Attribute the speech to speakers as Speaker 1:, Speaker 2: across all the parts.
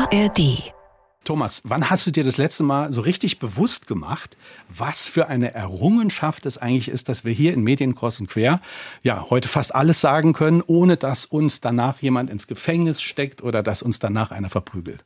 Speaker 1: ARD.
Speaker 2: Thomas, wann hast du dir das letzte Mal so richtig bewusst gemacht, was für eine Errungenschaft es eigentlich ist, dass wir hier in Medien kreuz und quer heute fast alles sagen können, ohne dass uns danach jemand ins Gefängnis steckt oder dass uns danach einer verprügelt?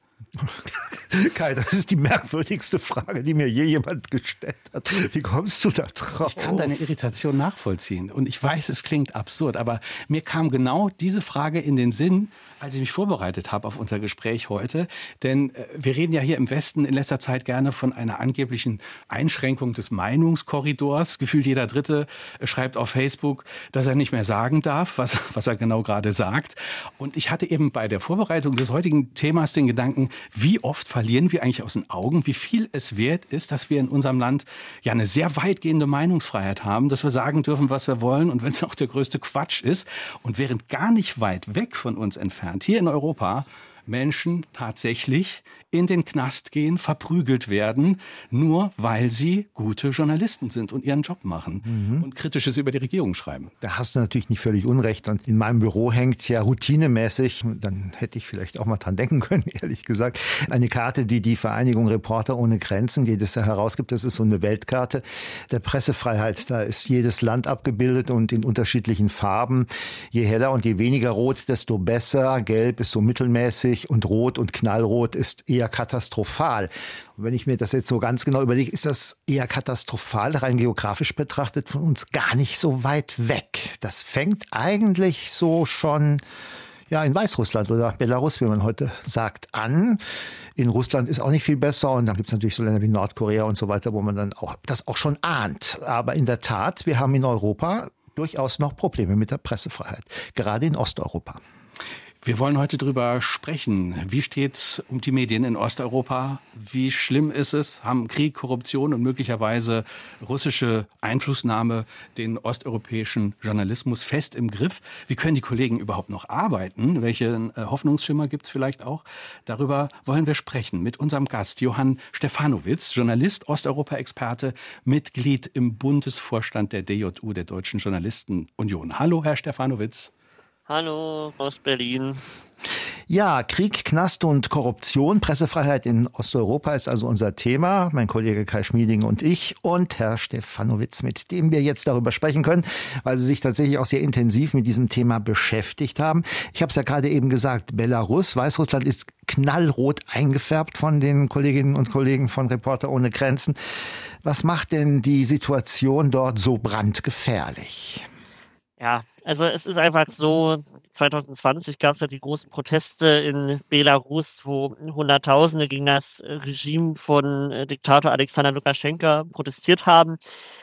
Speaker 3: Kai, das ist die merkwürdigste Frage, die mir je jemand gestellt hat. Wie kommst du da drauf?
Speaker 2: Ich kann deine Irritation nachvollziehen und ich weiß, es klingt absurd, aber mir kam genau diese Frage in den Sinn, als ich mich vorbereitet habe auf unser Gespräch heute. Denn wir reden ja hier im Westen in letzter Zeit gerne von einer angeblichen Einschränkung des Meinungskorridors. Gefühlt jeder Dritte schreibt auf Facebook, dass er nicht mehr sagen darf, was er genau gerade sagt. Und ich hatte eben bei der Vorbereitung des heutigen Themas den Gedanken, wie oft verlieren wir eigentlich aus den Augen, wie viel es wert ist, dass wir in unserem Land ja eine sehr weitgehende Meinungsfreiheit haben, dass wir sagen dürfen, was wir wollen und wenn es auch der größte Quatsch ist. Und während gar nicht weit weg von uns entfernt, hier in Europa, Menschen tatsächlich in den Knast gehen, verprügelt werden, nur weil sie gute Journalisten sind und ihren Job machen und Kritisches über die Regierung schreiben.
Speaker 3: Da hast du natürlich nicht völlig unrecht. Und in meinem Büro hängt ja routinemäßig, dann hätte ich vielleicht auch mal dran denken können, ehrlich gesagt, eine Karte, die die Vereinigung Reporter ohne Grenzen jedes Jahr herausgibt. Das ist so eine Weltkarte der Pressefreiheit. Da ist jedes Land abgebildet und in unterschiedlichen Farben. Je heller und je weniger rot, desto besser. Gelb ist so mittelmäßig und rot und knallrot ist eher katastrophal. Und wenn ich mir das jetzt so ganz genau überlege, ist das eher katastrophal, rein geografisch betrachtet, von uns gar nicht so weit weg. Das fängt eigentlich so schon in Weißrussland oder Belarus, wie man heute sagt, an. In Russland ist auch nicht viel besser und dann gibt es natürlich so Länder wie Nordkorea und so weiter, wo man dann auch das auch schon ahnt. Aber in der Tat, wir haben in Europa durchaus noch Probleme mit der Pressefreiheit, gerade in Osteuropa.
Speaker 2: Wir wollen heute drüber sprechen. Wie steht's um die Medien in Osteuropa? Wie schlimm ist es? Haben Krieg, Korruption und möglicherweise russische Einflussnahme den osteuropäischen Journalismus fest im Griff? Wie können die Kollegen überhaupt noch arbeiten? Welche Hoffnungsschimmer gibt's vielleicht auch? Darüber wollen wir sprechen mit unserem Gast Johann Stefanowitz, Journalist, Osteuropa-Experte, Mitglied im Bundesvorstand der DJU, der Deutschen Journalistenunion. Hallo, Herr Stefanowitz.
Speaker 4: Hallo aus Berlin.
Speaker 3: Ja, Krieg, Knast und Korruption, Pressefreiheit in Osteuropa ist also unser Thema. Mein Kollege Kai Schmieding und ich und Herr Stefanowitz, mit dem wir jetzt darüber sprechen können, weil Sie sich tatsächlich auch sehr intensiv mit diesem Thema beschäftigt haben. Ich habe es ja gerade eben gesagt, Belarus, Weißrussland ist knallrot eingefärbt von den Kolleginnen und Kollegen von Reporter ohne Grenzen. Was macht denn die Situation dort so brandgefährlich?
Speaker 4: Ja, also es ist einfach so, 2020 gab es ja die großen Proteste in Belarus, wo Hunderttausende gegen das Regime von Diktator Alexander Lukaschenka protestiert haben.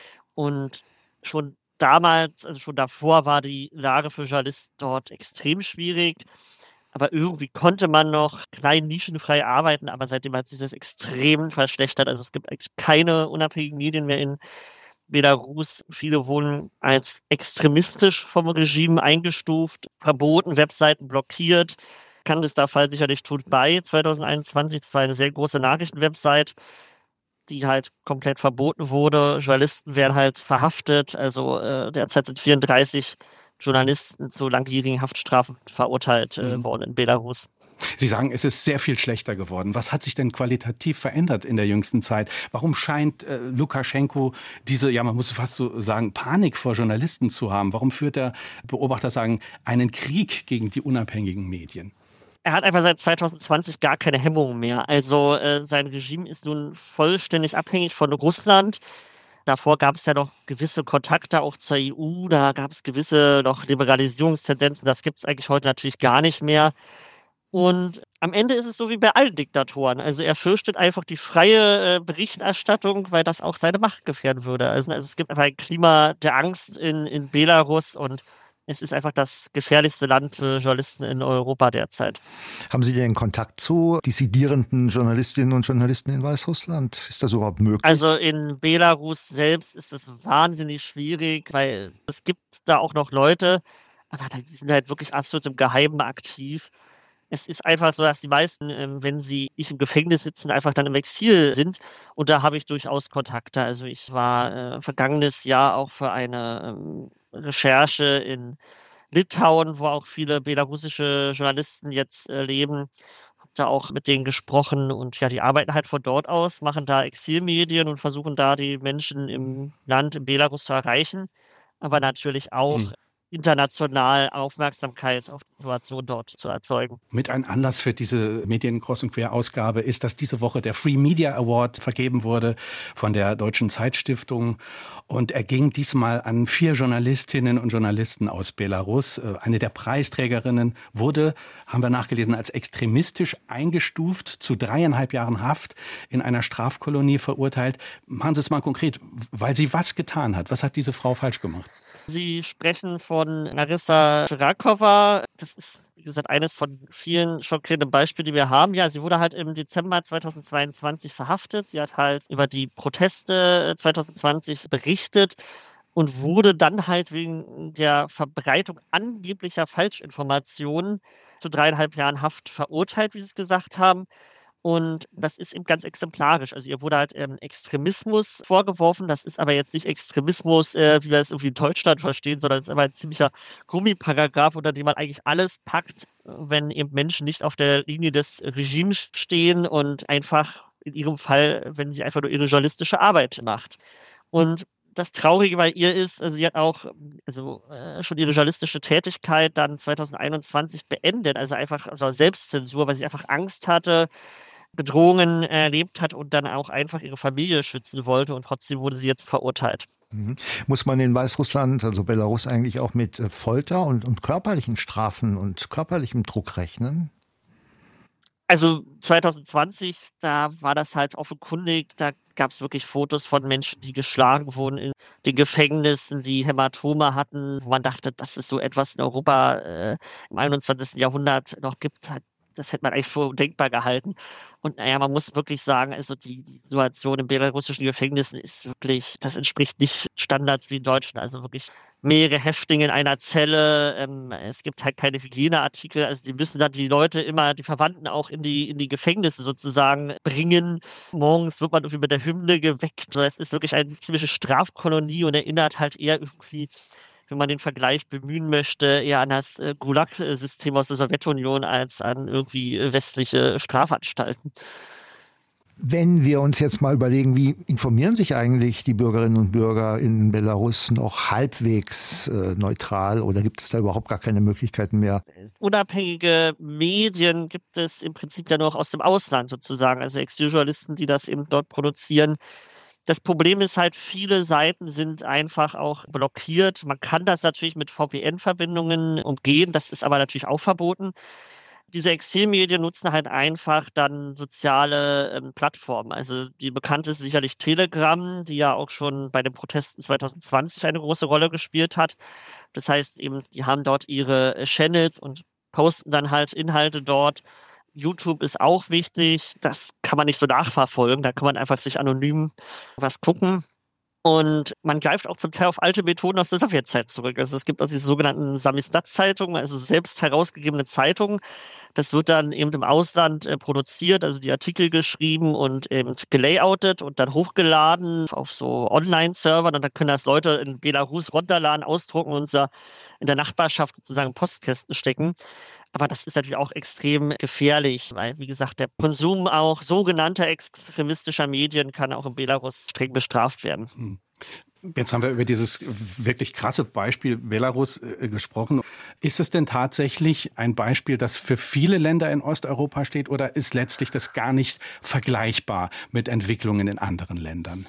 Speaker 4: Und schon damals, also schon davor, war die Lage für Journalisten dort extrem schwierig. Aber irgendwie konnte man noch klein nischenfrei arbeiten, aber seitdem hat sich das extrem verschlechtert. Also es gibt eigentlich keine unabhängigen Medien mehr in Belarus. Viele wurden als extremistisch vom Regime eingestuft, verboten, Webseiten blockiert. Fall sicherlich tut bei 2021. Das war eine sehr große Nachrichtenwebsite, die halt komplett verboten wurde. Journalisten werden halt verhaftet. Also derzeit sind 34 Journalisten zu langjährigen Haftstrafen verurteilt worden in Belarus.
Speaker 2: Sie sagen, es ist sehr viel schlechter geworden. Was hat sich denn qualitativ verändert in der jüngsten Zeit? Warum scheint Lukaschenko diese, man muss fast so sagen, Panik vor Journalisten zu haben? Warum führt der Beobachter sagen, einen Krieg gegen die unabhängigen Medien?
Speaker 4: Er hat einfach seit 2020 gar keine Hemmungen mehr. Also sein Regime ist nun vollständig abhängig von Russland. Davor gab es ja noch gewisse Kontakte auch zur EU, da gab es gewisse noch Liberalisierungstendenzen. Das gibt es eigentlich heute natürlich gar nicht mehr. Und am Ende ist es so wie bei allen Diktatoren. Also er fürchtet einfach die freie Berichterstattung, weil das auch seine Macht gefährden würde. Also es gibt einfach ein Klima der Angst in Belarus und es ist einfach das gefährlichste Land für Journalisten in Europa derzeit.
Speaker 3: Haben Sie denn Kontakt zu dissidierenden Journalistinnen und Journalisten in Weißrussland? Ist das überhaupt möglich?
Speaker 4: Also in Belarus selbst ist es wahnsinnig schwierig, weil es gibt da auch noch Leute, aber die sind halt wirklich absolut im Geheimen aktiv. Es ist einfach so, dass die meisten, wenn sie nicht im Gefängnis sitzen, einfach dann im Exil sind. Und da habe ich durchaus Kontakte. Also ich war vergangenes Jahr auch für eine Recherche in Litauen, wo auch viele belarussische Journalisten jetzt leben. Habe da auch mit denen gesprochen und ja, die arbeiten halt von dort aus, machen da Exilmedien und versuchen da die Menschen im Land, in Belarus zu erreichen, aber natürlich auch international Aufmerksamkeit auf die Situation dort zu erzeugen.
Speaker 2: Mit ein Anlass für diese Medienkreuz- und Quer-Ausgabe ist, dass diese Woche der Free Media Award vergeben wurde von der Deutschen Zeitstiftung. Und er ging diesmal an 4 Journalistinnen und Journalisten aus Belarus. Eine der Preisträgerinnen wurde, haben wir nachgelesen, als extremistisch eingestuft, zu 3,5 Jahren Haft in einer Strafkolonie verurteilt. Machen Sie es mal konkret, weil sie was getan hat. Was hat diese Frau falsch gemacht?
Speaker 4: Sie sprechen von Narissa Schrakova. Das ist, wie gesagt, eines von vielen schockierenden Beispielen, die wir haben. Ja, sie wurde halt im Dezember 2022 verhaftet. Sie hat halt über die Proteste 2020 berichtet und wurde dann halt wegen der Verbreitung angeblicher Falschinformationen zu 3,5 Jahren Haft verurteilt, wie Sie es gesagt haben. Und das ist eben ganz exemplarisch. Also ihr wurde halt Extremismus vorgeworfen. Das ist aber jetzt nicht Extremismus, wie wir es irgendwie in Deutschland verstehen, sondern es ist aber ein ziemlicher Gummiparagraph, unter dem man eigentlich alles packt, wenn eben Menschen nicht auf der Linie des Regimes stehen und einfach in ihrem Fall, wenn sie einfach nur ihre journalistische Arbeit macht. Und das Traurige bei ihr ist, also sie hat auch schon ihre journalistische Tätigkeit dann 2021 beendet, also einfach Selbstzensur, weil sie einfach Angst hatte, Bedrohungen erlebt hat und dann auch einfach ihre Familie schützen wollte und trotzdem wurde sie jetzt verurteilt.
Speaker 3: Muss man in Weißrussland, also Belarus, eigentlich auch mit Folter und körperlichen Strafen und körperlichem Druck rechnen?
Speaker 4: Also 2020, da war das halt offenkundig, da gab es wirklich Fotos von Menschen, die geschlagen wurden in den Gefängnissen, die Hämatome hatten, wo man dachte, dass es so etwas in Europa im 21. Jahrhundert noch gibt. Das hätte man eigentlich für undenkbar gehalten. Und naja, man muss wirklich sagen, also die Situation in belarussischen Gefängnissen ist wirklich, das entspricht nicht Standards wie in Deutschland. Also wirklich mehrere Häftlinge in einer Zelle. Es gibt halt keine Hygieneartikel. Also die müssen dann die Leute immer, die Verwandten auch in die Gefängnisse sozusagen bringen. Morgens wird man irgendwie mit der Hymne geweckt. Es ist wirklich eine ziemliche Strafkolonie und erinnert halt eher irgendwie, wenn man den Vergleich bemühen möchte, eher an das Gulag-System aus der Sowjetunion als an irgendwie westliche Strafanstalten.
Speaker 3: Wenn wir uns jetzt mal überlegen, wie informieren sich eigentlich die Bürgerinnen und Bürger in Belarus noch halbwegs neutral oder gibt es da überhaupt gar keine Möglichkeiten mehr?
Speaker 4: Unabhängige Medien gibt es im Prinzip ja nur noch aus dem Ausland sozusagen, also Exiljournalisten, die das eben dort produzieren. Das Problem ist halt, viele Seiten sind einfach auch blockiert. Man kann das natürlich mit VPN-Verbindungen umgehen, das ist aber natürlich auch verboten. Diese Exilmedien nutzen halt einfach dann soziale Plattformen. Also die bekannteste ist sicherlich Telegram, die ja auch schon bei den Protesten 2020 eine große Rolle gespielt hat. Das heißt eben, die haben dort ihre Channels und posten dann halt Inhalte dort. YouTube ist auch wichtig, das kann man nicht so nachverfolgen, da kann man einfach sich anonym was gucken. Und man greift auch zum Teil auf alte Methoden aus der Sowjetzeit zurück. Also es gibt also diese sogenannten Samizdat-Zeitungen, also selbst herausgegebene Zeitungen. Das wird dann eben im Ausland produziert, also die Artikel geschrieben und eben gelayoutet und dann hochgeladen auf so Online-Servern. Und dann können das Leute in Belarus runterladen, ausdrucken und in der Nachbarschaft sozusagen Postkästen stecken. Aber das ist natürlich auch extrem gefährlich, weil, wie gesagt, der Konsum auch sogenannter extremistischer Medien kann auch in Belarus streng bestraft werden.
Speaker 2: Jetzt haben wir über dieses wirklich krasse Beispiel Belarus gesprochen. Ist es denn tatsächlich ein Beispiel, das für viele Länder in Osteuropa steht, oder ist letztlich das gar nicht vergleichbar mit Entwicklungen in anderen Ländern?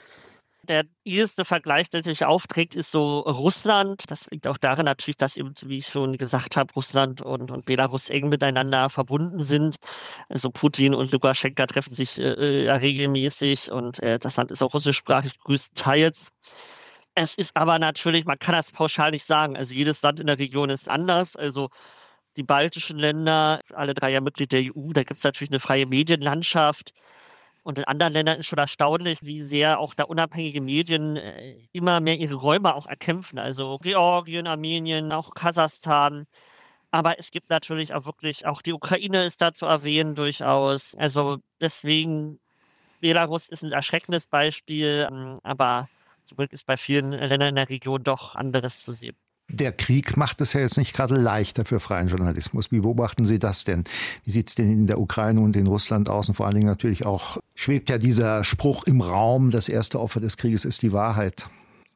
Speaker 4: Der erste Vergleich, der sich aufträgt, ist so Russland. Das liegt auch darin natürlich, dass eben, wie ich schon gesagt habe, Russland und Belarus eng miteinander verbunden sind. Also Putin und Lukaschenka treffen sich ja regelmäßig und das Land ist auch russischsprachig größtenteils. Es ist aber natürlich, man kann das pauschal nicht sagen. Also jedes Land in der Region ist anders. Also die baltischen Länder, alle 3 ja Mitglied der EU, da gibt es natürlich eine freie Medienlandschaft. Und in anderen Ländern ist schon erstaunlich, wie sehr auch da unabhängige Medien immer mehr ihre Räume auch erkämpfen. Also Georgien, Armenien, auch Kasachstan. Aber es gibt natürlich auch wirklich, auch die Ukraine ist da zu erwähnen durchaus. Also deswegen, Belarus ist ein erschreckendes Beispiel, aber zum Glück ist bei vielen Ländern in der Region doch anderes zu sehen.
Speaker 3: Der Krieg macht es ja jetzt nicht gerade leichter für freien Journalismus. Wie beobachten Sie das denn? Wie sieht es denn in der Ukraine und in Russland aus? Und vor allen Dingen natürlich auch, schwebt ja dieser Spruch im Raum, das erste Opfer des Krieges ist die Wahrheit.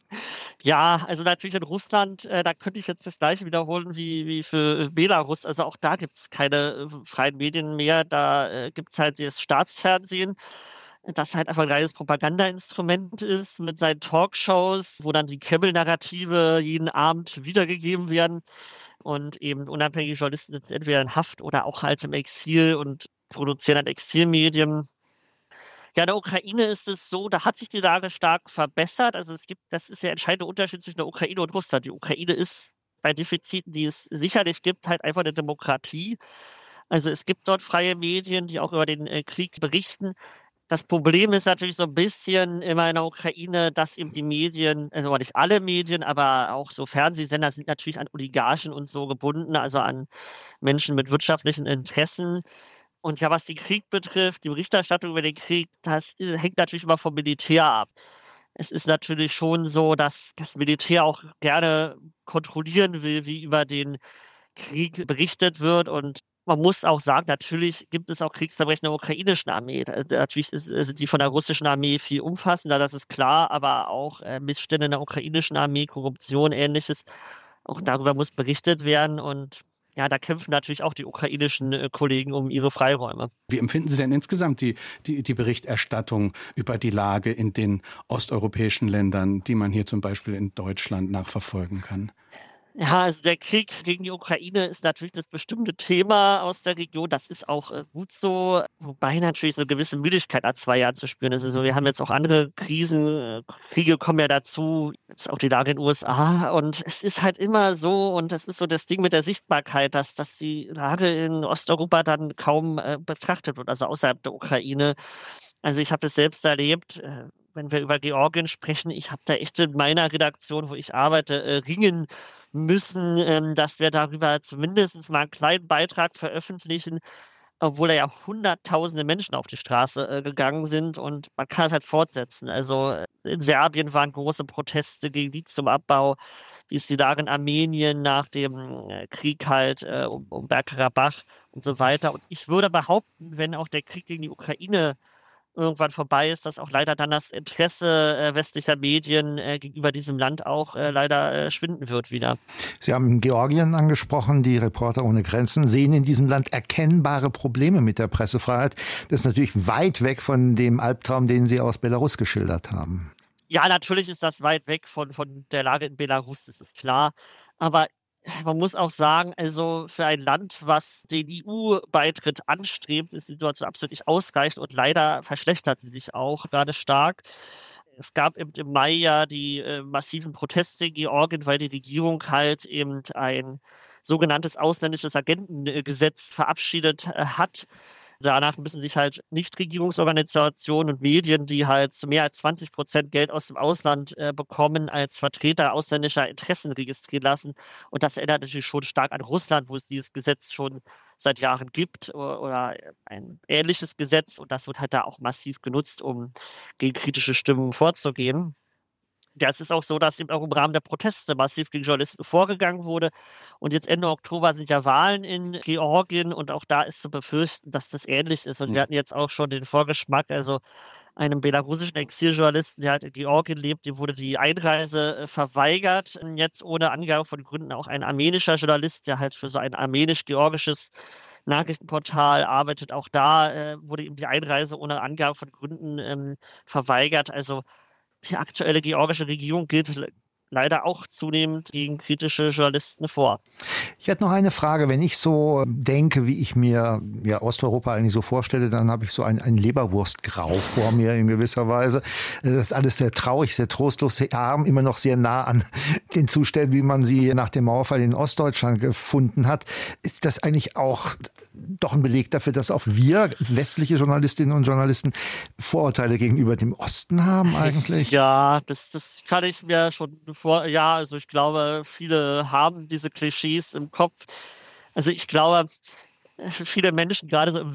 Speaker 4: Ja, also natürlich in Russland, da könnte ich jetzt das Gleiche wiederholen wie für Belarus. Also auch da gibt es keine freien Medien mehr. Da gibt es halt das Staatsfernsehen, das halt einfach ein reines Propagandainstrument ist mit seinen Talkshows, wo dann die Kreml-Narrative jeden Abend wiedergegeben werden und eben unabhängige Journalisten sitzen entweder in Haft oder auch halt im Exil und produzieren halt Exilmedien. Ja, in der Ukraine ist es so, da hat sich die Lage stark verbessert. Also das ist der entscheidende Unterschied zwischen der Ukraine und Russland. Die Ukraine ist bei Defiziten, die es sicherlich gibt, halt einfach eine Demokratie. Also es gibt dort freie Medien, die auch über den Krieg berichten. Das Problem ist natürlich so ein bisschen immer in der Ukraine, dass eben die Medien, also nicht alle Medien, aber auch so Fernsehsender sind natürlich an Oligarchen und so gebunden, also an Menschen mit wirtschaftlichen Interessen. Und ja, was den Krieg betrifft, die Berichterstattung über den Krieg, das hängt natürlich immer vom Militär ab. Es ist natürlich schon so, dass das Militär auch gerne kontrollieren will, wie über den Krieg berichtet wird. Und man muss auch sagen, natürlich gibt es auch Kriegsverbrechen der ukrainischen Armee. Natürlich sind die von der russischen Armee viel umfassender, das ist klar, aber auch Missstände in der ukrainischen Armee, Korruption, Ähnliches, auch darüber muss berichtet werden. Und ja, da kämpfen natürlich auch die ukrainischen Kollegen um ihre Freiräume.
Speaker 2: Wie empfinden Sie denn insgesamt die Berichterstattung über die Lage in den osteuropäischen Ländern, die man hier zum Beispiel in Deutschland nachverfolgen kann?
Speaker 4: Ja, also der Krieg gegen die Ukraine ist natürlich das bestimmte Thema aus der Region. Das ist auch gut so, wobei natürlich so eine gewisse Müdigkeit nach 2 Jahren zu spüren ist. Also wir haben jetzt auch andere Krisen, Kriege kommen ja dazu, jetzt auch die Lage in den USA. Und es ist halt immer so, und das ist so das Ding mit der Sichtbarkeit, dass die Lage in Osteuropa dann kaum betrachtet wird, also außerhalb der Ukraine. Also ich habe das selbst erlebt, wenn wir über Georgien sprechen, ich habe da echt in meiner Redaktion, wo ich arbeite, ringen müssen, dass wir darüber zumindest mal einen kleinen Beitrag veröffentlichen, obwohl da ja hunderttausende Menschen auf die Straße gegangen sind, und man kann es halt fortsetzen. Also in Serbien waren große Proteste gegen Lithiumabbau, wie ist die Lage in Armenien nach dem Krieg halt um Bergkarabach und so weiter. Und ich würde behaupten, wenn auch der Krieg gegen die Ukraine irgendwann vorbei ist, dass auch leider dann das Interesse westlicher Medien gegenüber diesem Land auch leider schwinden wird wieder.
Speaker 3: Sie haben Georgien angesprochen, die Reporter ohne Grenzen sehen in diesem Land erkennbare Probleme mit der Pressefreiheit. Das ist natürlich weit weg von dem Albtraum, den Sie aus Belarus geschildert haben.
Speaker 4: Ja, natürlich ist das weit weg von der Lage in Belarus, das ist klar. Aber man muss auch sagen, also für ein Land, was den EU-Beitritt anstrebt, ist die Situation absolut nicht ausreichend, und leider verschlechtert sie sich auch gerade stark. Es gab eben im Mai ja die massiven Proteste in Georgien, weil die Regierung halt eben ein sogenanntes ausländisches Agentengesetz verabschiedet hat. Danach müssen sich halt Nichtregierungsorganisationen und Medien, die halt zu mehr als 20% Geld aus dem Ausland bekommen, als Vertreter ausländischer Interessen registrieren lassen. Und das erinnert natürlich schon stark an Russland, wo es dieses Gesetz schon seit Jahren gibt, oder ein ähnliches Gesetz. Und das wird halt da auch massiv genutzt, um gegen kritische Stimmen vorzugehen. Ja, es ist auch so, dass eben auch im Rahmen der Proteste massiv gegen Journalisten vorgegangen wurde. Und jetzt Ende Oktober sind ja Wahlen in Georgien, und auch da ist zu befürchten, dass das ähnlich ist. Und wir hatten jetzt auch schon den Vorgeschmack, also einem belarussischen Exiljournalisten, der halt in Georgien lebt, dem wurde die Einreise verweigert. Jetzt ohne Angabe von Gründen auch ein armenischer Journalist, der halt für so ein armenisch-georgisches Nachrichtenportal arbeitet. Auch da wurde ihm die Einreise ohne Angabe von Gründen verweigert. Also die aktuelle georgische Regierung geht leider auch zunehmend gegen kritische Journalisten vor.
Speaker 3: Ich hätte noch eine Frage. Wenn ich so denke, wie ich mir Osteuropa eigentlich so vorstelle, dann habe ich so ein Leberwurstgrau vor mir in gewisser Weise. Das ist alles sehr traurig, sehr trostlos, sehr arm, immer noch sehr nah an den Zuständen, wie man sie nach dem Mauerfall in Ostdeutschland gefunden hat. Ist das eigentlich auch doch ein Beleg dafür, dass auch wir westliche Journalistinnen und Journalisten Vorurteile gegenüber dem Osten haben eigentlich?
Speaker 4: Ja, das kann ich mir schon ja, also ich glaube, viele haben diese Klischees im Kopf. Also ich glaube, viele Menschen, gerade so im Westen,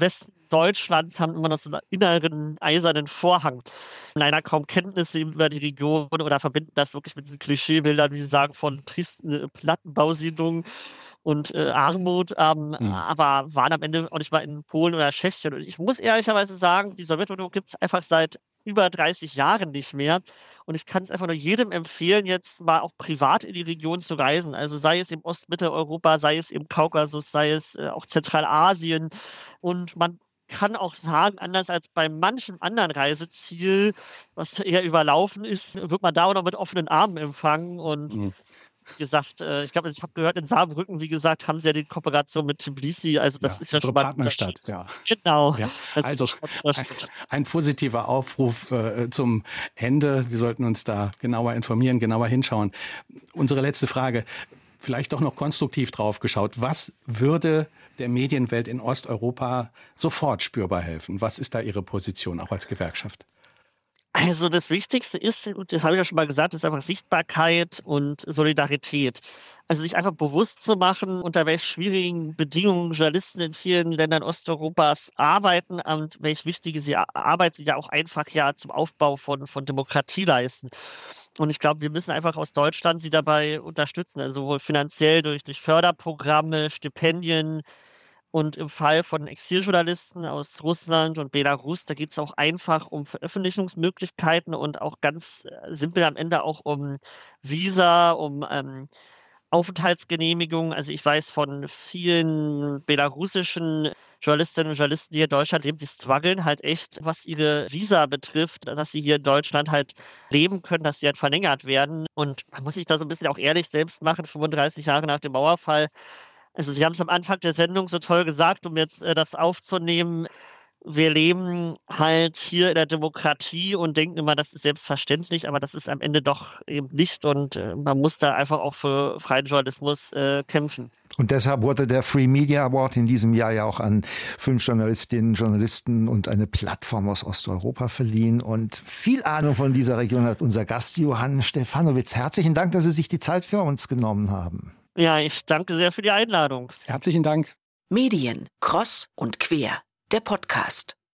Speaker 4: Deutschlands haben immer noch so einen inneren eisernen Vorhang. Leider kaum Kenntnisse über die Region oder verbinden das wirklich mit diesen Klischeebildern, wie Sie sagen, von tristen Plattenbausiedlungen und Armut, aber waren am Ende auch nicht mal in Polen oder Tschechien. Und ich muss ehrlicherweise sagen, die Sowjetunion gibt es einfach seit über 30 Jahren nicht mehr. Und ich kann es einfach nur jedem empfehlen, jetzt mal auch privat in die Region zu reisen. Also sei es im Ostmitteleuropa, sei es im Kaukasus, sei es auch Zentralasien. Und man kann auch sagen, anders als bei manchem anderen Reiseziel, was eher überlaufen ist, wird man da auch noch mit offenen Armen empfangen. Und wie gesagt, ich glaube, ich habe gehört, in Saarbrücken, wie gesagt, haben sie ja die Kooperation mit Tbilisi. Also das ist ja schon mal
Speaker 2: Partnerstadt. Ja.
Speaker 4: Genau.
Speaker 2: Ja. Also ein positiver Aufruf zum Ende. Wir sollten uns da genauer informieren, genauer hinschauen. Unsere letzte Frage. Vielleicht doch noch konstruktiv drauf geschaut. Was würde der Medienwelt in Osteuropa sofort spürbar helfen? Was ist da Ihre Position, auch als Gewerkschaft?
Speaker 4: Also das Wichtigste ist, und das habe ich ja schon mal gesagt, ist einfach Sichtbarkeit und Solidarität. Also sich einfach bewusst zu machen, unter welch schwierigen Bedingungen Journalisten in vielen Ländern Osteuropas arbeiten und welche wichtige Arbeit sie ja auch einfach zum Aufbau von Demokratie leisten. Und ich glaube, wir müssen einfach aus Deutschland sie dabei unterstützen, also sowohl finanziell durch Förderprogramme, Stipendien. Und im Fall von Exiljournalisten aus Russland und Belarus, da geht es auch einfach um Veröffentlichungsmöglichkeiten und auch ganz simpel am Ende auch um Visa, um Aufenthaltsgenehmigung. Also ich weiß von vielen belarussischen Journalistinnen und Journalisten, die hier in Deutschland leben, die strugglen halt echt, was ihre Visa betrifft, dass sie hier in Deutschland halt leben können, dass sie halt verlängert werden. Und man muss sich da so ein bisschen auch ehrlich selbst machen, 35 Jahre nach dem Mauerfall. Also Sie haben es am Anfang der Sendung so toll gesagt, um jetzt das aufzunehmen. Wir leben halt hier in der Demokratie und denken immer, das ist selbstverständlich, aber das ist am Ende doch eben nicht. Und man muss da einfach auch für freien Journalismus kämpfen.
Speaker 3: Und deshalb wurde der Free Media Award in diesem Jahr ja auch an 5 Journalistinnen, Journalisten und eine Plattform aus Osteuropa verliehen. Und viel Ahnung von dieser Region hat unser Gast Johann Stefanowitz. Herzlichen Dank, dass Sie sich die Zeit für uns genommen haben.
Speaker 4: Ja, ich danke sehr für die Einladung.
Speaker 2: Herzlichen Dank.
Speaker 1: Medien, Cross und Quer, der Podcast.